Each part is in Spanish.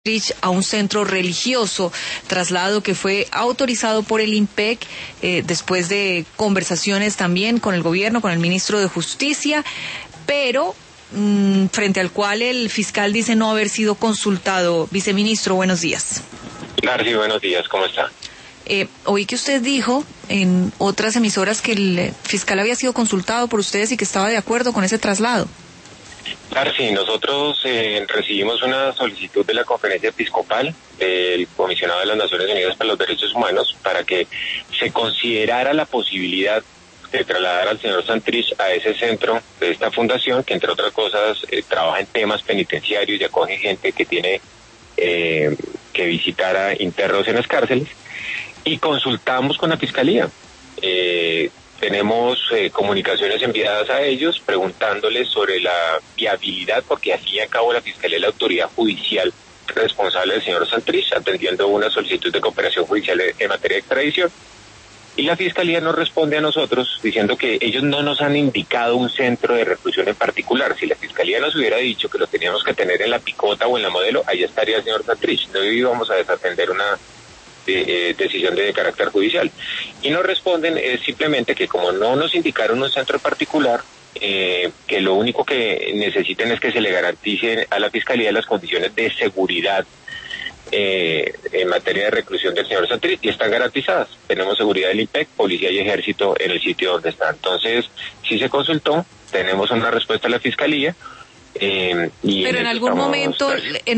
a un centro religioso, traslado que fue autorizado por el IMPEC después de conversaciones también con el gobierno, con el ministro de Justicia, pero frente al cual el fiscal dice no haber sido consultado. Viceministro, buenos días. Darcy, buenos días, ¿cómo está? Oí que usted dijo en otras emisoras que el fiscal había sido consultado por ustedes y que estaba de acuerdo con ese traslado. Darcy, nosotros recibimos una solicitud de la Conferencia Episcopal del Comisionado de las Naciones Unidas para los Derechos Humanos para que se considerara la posibilidad de trasladar al señor Santrich a ese centro de esta fundación, que entre otras cosas trabaja en temas penitenciarios y acoge gente que tiene que visitar a internos en las cárceles, y consultamos con la Fiscalía. Tenemos comunicaciones enviadas a ellos preguntándoles sobre la viabilidad, porque al fin y al cabo la Fiscalía es la autoridad judicial responsable del señor Santrich, atendiendo una solicitud de cooperación judicial en materia de extradición. Y la Fiscalía nos responde a nosotros diciendo que ellos no nos han indicado un centro de reclusión en particular. Si la Fiscalía nos hubiera dicho que lo teníamos que tener en La Picota o en La Modelo, ahí estaría el señor Santrich. No íbamos a desatender una decisión de carácter judicial. Y nos responden simplemente que como no nos indicaron un centro particular, que lo único que necesiten es que se le garanticen a la Fiscalía las condiciones de seguridad en materia de reclusión del señor Santrich, y están garantizadas. Tenemos seguridad del IMPEC, policía y ejército en el sitio donde está. Entonces, sí se consultó, tenemos una respuesta de la Fiscalía. Pero en algún momento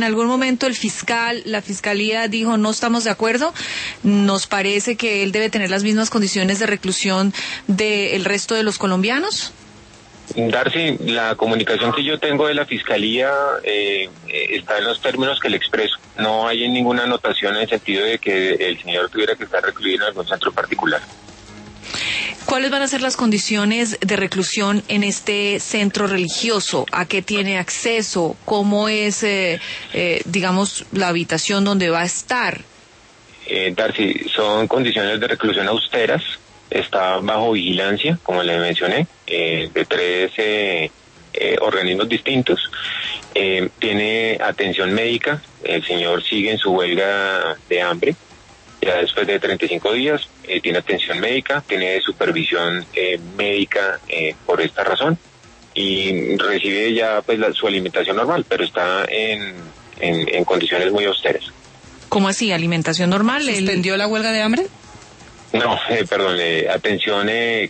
la fiscalía dijo no estamos de acuerdo, nos parece que él debe tener las mismas condiciones de reclusión del resto de los colombianos. Darcy, la comunicación que yo tengo de la Fiscalía está en los términos que le expreso. No hay ninguna anotación en el sentido de que el señor tuviera que estar recluido en algún centro particular. ¿Cuáles van a ser las condiciones de reclusión en este centro religioso? ¿A qué tiene acceso? ¿Cómo es, digamos, la habitación donde va a estar? Darcy, son condiciones de reclusión austeras. Está bajo vigilancia, como le mencioné, de 3 organismos distintos. Tiene atención médica. El señor sigue en su huelga de hambre. Ya después de 35 días, tiene atención médica, tiene supervisión médica por esta razón, y recibe ya pues su alimentación normal, pero está en condiciones muy austeras. ¿Cómo así? ¿Alimentación normal? ¿Suspendió la huelga de hambre? No, perdón, atención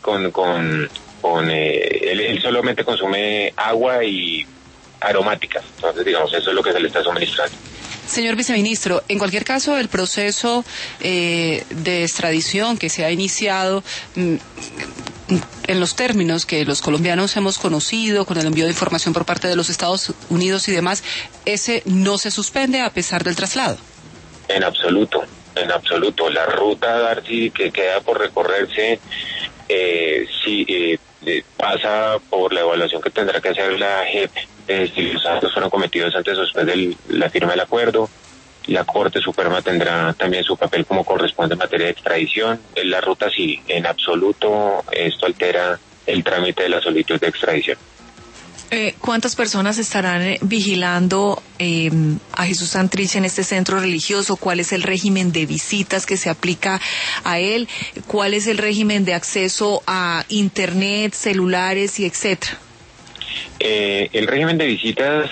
él solamente consume agua y aromáticas, entonces digamos eso es lo que se le está suministrando. Señor viceministro, en cualquier caso, el proceso de extradición que se ha iniciado en los términos que los colombianos hemos conocido, con el envío de información por parte de los Estados Unidos y demás, ese no se suspende a pesar del traslado. En absoluto. La ruta, Darcy, que queda por recorrerse, pasa por la evaluación que tendrá que hacer la JEP. Si los actos fueron cometidos antes o después de la firma del acuerdo. La Corte Suprema tendrá también su papel como corresponde en materia de extradición. En la ruta sí, en absoluto esto altera el trámite de la solicitud de extradición. ¿Cuántas personas estarán vigilando a Jesús Santrich en este centro religioso? ¿Cuál es el régimen de visitas que se aplica a él? ¿Cuál es el régimen de acceso a internet, celulares y etcétera? El régimen de visitas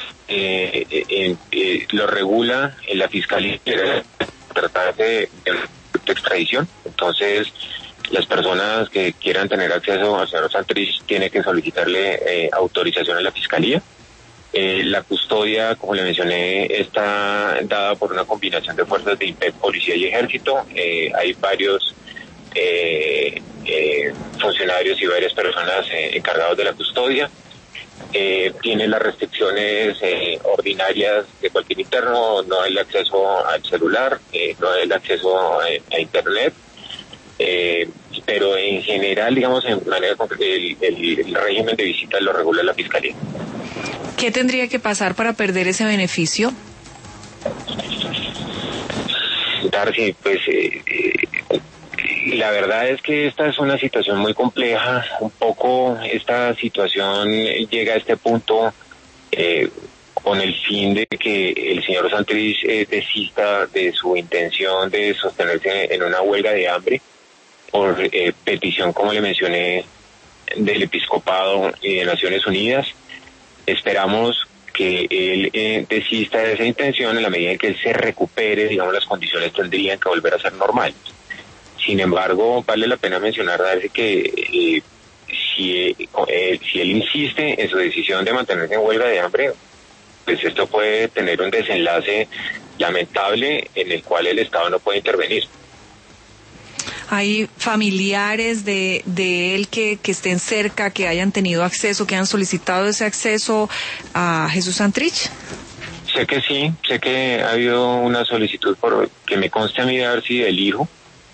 lo regula la Fiscalía tratar de extradición. Entonces, las personas que quieran tener acceso al señor Santrich tienen que solicitarle autorización a la Fiscalía. La custodia, como le mencioné, está dada por una combinación de fuerzas de IMPEC, policía y ejército. Hay varios funcionarios y varias personas encargados de la custodia. Tiene las restricciones ordinarias de cualquier interno, no hay el acceso al celular, no hay el acceso a internet, pero en general, digamos, en manera concreta, el régimen de visita lo regula la Fiscalía. ¿Qué tendría que pasar para perder ese beneficio? Darcy, pues la verdad es que esta es una situación muy compleja. Un poco esta situación llega a este punto con el fin de que el señor Santrich desista de su intención de sostenerse en una huelga de hambre por petición, como le mencioné, del Episcopado y de Naciones Unidas. Esperamos que él desista de esa intención en la medida en que él se recupere, digamos, las condiciones tendrían que volver a ser normales. Sin embargo, vale la pena mencionar, Darcy, que si él insiste en su decisión de mantenerse en huelga de hambre, pues esto puede tener un desenlace lamentable en el cual el Estado no puede intervenir. ¿Hay familiares de él que estén cerca, que hayan tenido acceso, que han solicitado ese acceso a Jesús Santrich? Sé que sí, sé que ha habido una solicitud por que me conste a mí, Darcy, del hijo,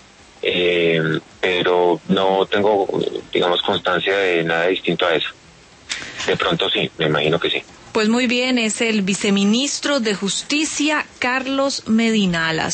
pero no tengo, digamos, constancia de nada distinto a eso. De pronto sí, me imagino que sí. Pues muy bien, es el viceministro de Justicia, Carlos Medina Alas.